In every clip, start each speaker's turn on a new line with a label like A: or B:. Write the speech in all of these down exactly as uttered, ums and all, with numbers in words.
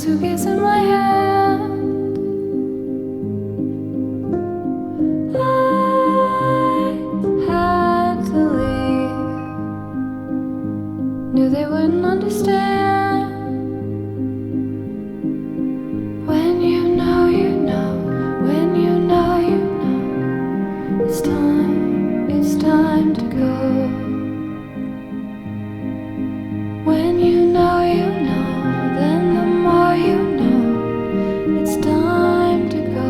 A: suitcase in my hand. I had to leave. Knew they wouldn't understand. When you know, you know. When you know, you know. It's time, it's time to go. When you know, you know. Then the more you know, it's time to go.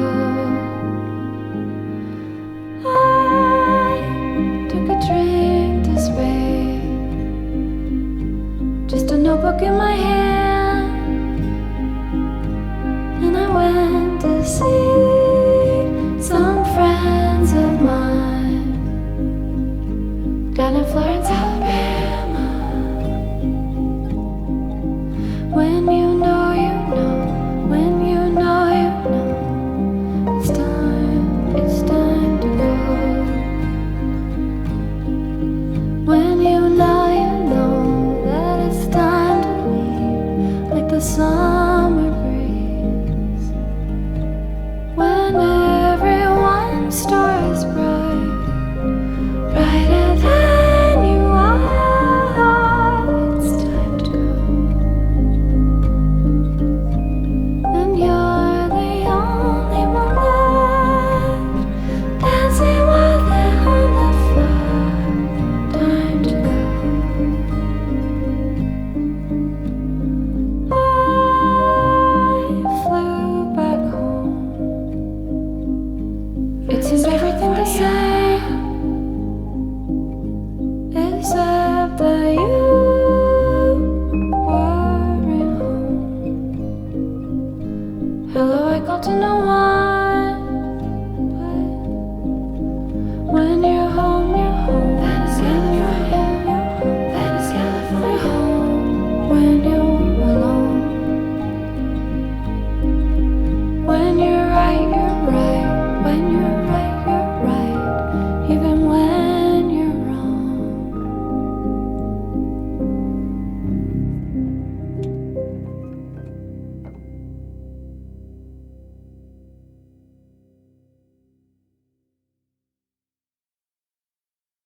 A: I took a drink this way, just a notebook in my hand.